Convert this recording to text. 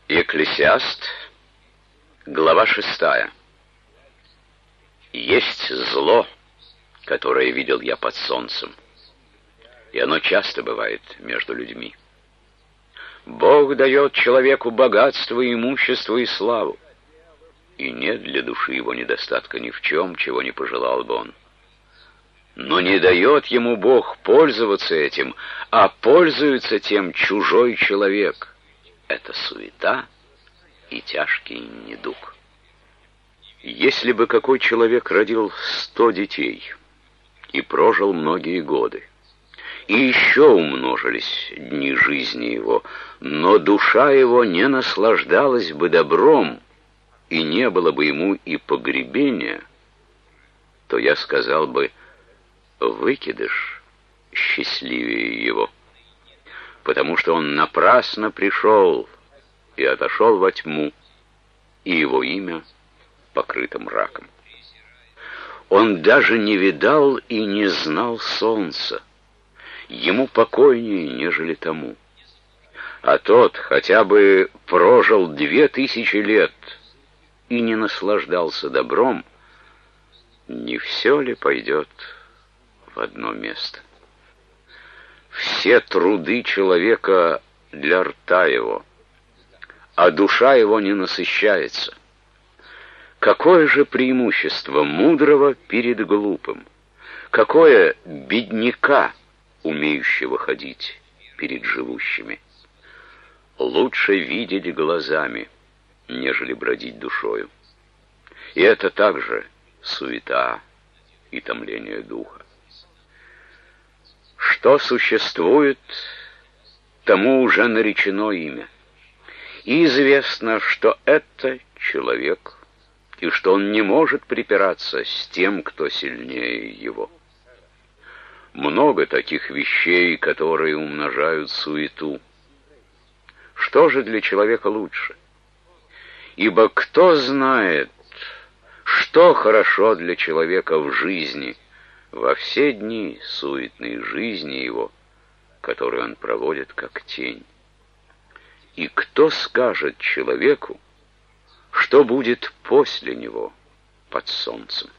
Екклесиаст, глава 6. Есть зло, которое видел я под солнцем, и оно часто бывает между людьми. Бог дает человеку богатство, имущество и славу, и нет для души его недостатка ни в чем, чего не пожелал бы он. Но не дает ему Бог пользоваться этим, а пользуется тем чужой человек. Это суета и тяжкий недуг. Если бы какой человек родил 100 детей и прожил многие годы, и еще умножились дни жизни его, но душа его не наслаждалась бы добром, и не было бы ему и погребения, то я сказал бы: выкидыш счастливее его, потому что он напрасно пришел и отошел во тьму, и его имя покрыто мраком. Он даже не видал и не знал солнца, ему покойнее, нежели тому. А тот хотя бы прожил 2000 лет и не наслаждался добром, не все ли пойдет в одно место? Все труды человека для рта его, а душа его не насыщается. Какое же преимущество мудрого перед глупым? Какое бедняка, умеющего ходить перед живущими? Лучше видеть глазами, нежели бродить душою. И это также суета и томление духа. Что существует, тому уже наречено имя. И известно, что это человек, и что он не может припираться с тем, кто сильнее его. Много таких вещей, которые умножают суету. Что же для человека лучше? Ибо кто знает, что хорошо для человека в жизни, во все дни суетной жизни его, которую он проводит как тень? И кто скажет человеку, что будет после него под солнцем?